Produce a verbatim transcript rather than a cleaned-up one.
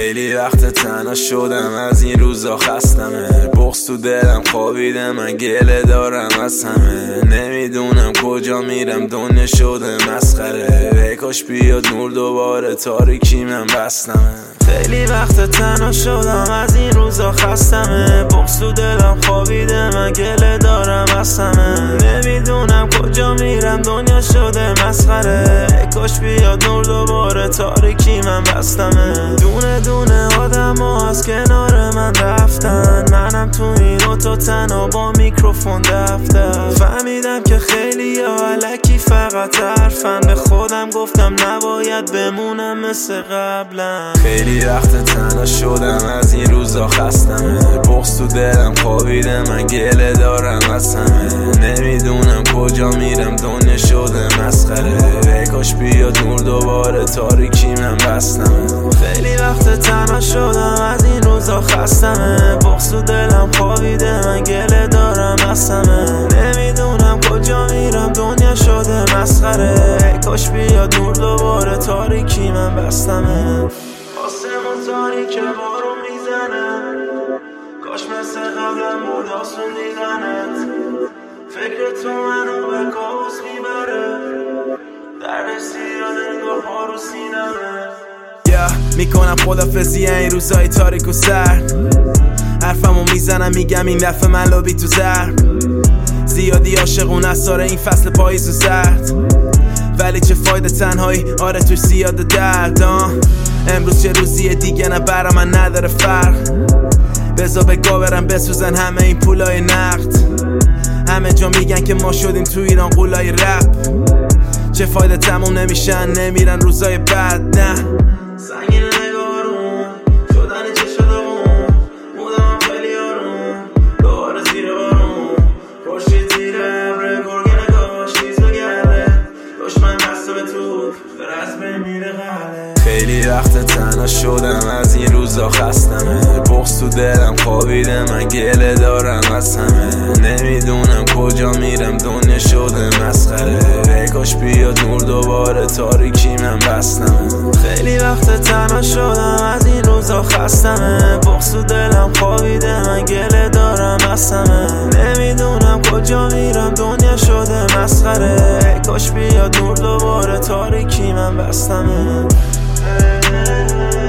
خیلی وقت تنها شدم، از این روزا خستمه. بغض تو دلم خوابیده، من گله دارم از همه. نمیدونم کجا میرم، دنیا شده مسخره. ای کاش بیاد نور دوباره، تاریکی من بستمه. خیلی وقت تنها شدم، از این روزا خستمه. بغض تو دلم خوابیده، من گله دارم از همه. نمیدونم کجا میرم، دنیا شده مسخره. ای کاش بیاد نور دوباره، تاریکی من بستمه. دونه دونه آدم ها از کنار من رفتن، منم تو این اتاق تنها با میکروفون دفتر. فهمیدم که خیلی ها الکی فقط حرفن، به خودم گفتم نباید بمونم مثل قبلا. خیلی وقت تنها شدم، از این روزا خستمه. بغض تو دلم خوابیده، من گله دارم از همه. نمیدونم کجا میرم، دنیا شده مسخره. ای کاش بیاد نور دوباره، تاریکی من بستمه. خیلی وقت تنها شدم، از این روزا خستمه. بغض تو دلم خوابیده، من گله دارم از همه. نمیدونم کجا میرم، دنیا شده مسخره. ای کاش بیاد نور دوباره، تاریکی من بستمه. آسمون تاریکه بارون میزنه، کاش مثل قبلم بود آسون دیدنت. فکر تو منو به کابوس میبره، در سیاد انگار ها رو سینمه. yeah, میکنم خدافزی این روزای تاریک و سرد. حرفمو میزنم میگم این دفعه من لابی تو زرد. زیادی عاشقون اثار این فصل پاییز و زرد، ولی چه فایده تنهایی، آره توش زیاد درد. امروز چه روزیه دیگه، نه برا من نداره فرق. بزا بگا برم بسوزن همه این پولای نقد. همه جا میگن که ما شدیم تو ایران قولای رپ. چه فایده تموم نمیشن، نمیرن روزای بعد. نه سنگین نگارون شدن چه شدمون، بودم خیلی آروم دوباره زیر بارون. پشتی زیر عبره گرگه نگاش نیز بگرده، دشمن دسته به توپ داره از بین میره غله. خیلی وقت تنها شدم، از این روزا خستمه. بغض تو دلم خوابیده، من گله دارم از همه. نمیدونم کجا میرم، دنیا شده مسخره. ای کاش بیاد نور دوباره، تاریکی من بستمه. خیلی وقت تنها شدم، از این روزا خستمه. بغض تو دلم خوابیده، من گله دارم از همه. نمیدونم کجا میرم، دنیا شده مسخره. ای کاش بیاد نور دوباره، تاریکی من بستمه.